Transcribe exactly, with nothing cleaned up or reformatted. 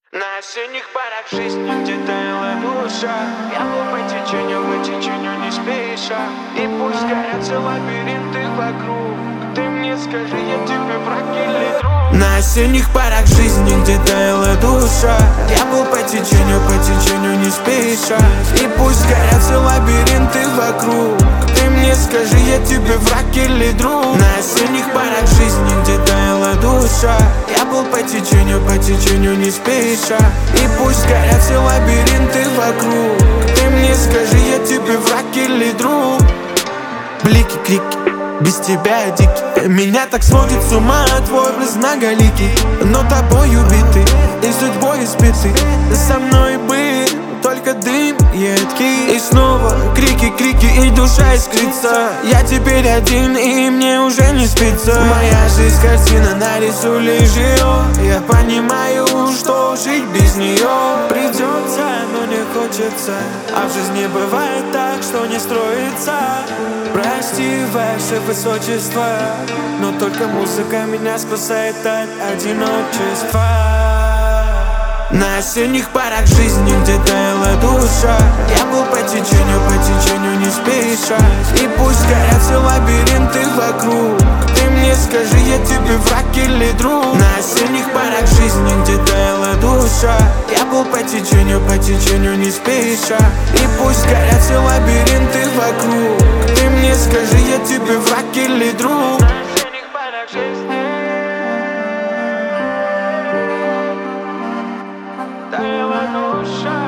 На осенних парах жизни, где таяла душа, я был по течению, по течению не спеша. И пусть горятся лабиринты вокруг, ты мне скажи, я тебе враг или друг. На осенних парах жизни, где таяла душа, я был по течению, по течению не спеша. И пусть горятся лабиринты вокруг, ты мне скажи, я тебе враг или друг. На осенних парах жизни, где таяла душа, я был по течению, по течению не спеша. И пусть горят все лабиринты вокруг, ты мне скажи, я тебе враг или друг. Блики, крики, без тебя я дикий. Меня так сводит с ума твой образ многоликий, но тобой убитый и судьбой избитый. Со мной был только дым едкий, и снова крики, крики, и душа искрится. Я теперь один, и мне уже не спится. Моя жизнь картина, нарисуй лишь ее. Я понимаю, что жить без нее придется, но не хочется. А в жизни бывает так, что не строится. Прости, ваше высочество, но только музыка меня спасает от одиночества. На осенних парах жизни, где таяла душа, я был по течению, по течению не спеша. И пусть горят все лабиринты вокруг, ты мне скажи, я тебе враг или друг. На осенних парах жизни, где таяла душа, я был по течению, по течению не спеша. И пусть горят все лабиринты вокруг, ты мне скажи, я тебе враг или друг. На осенних парах жизни таяла душа.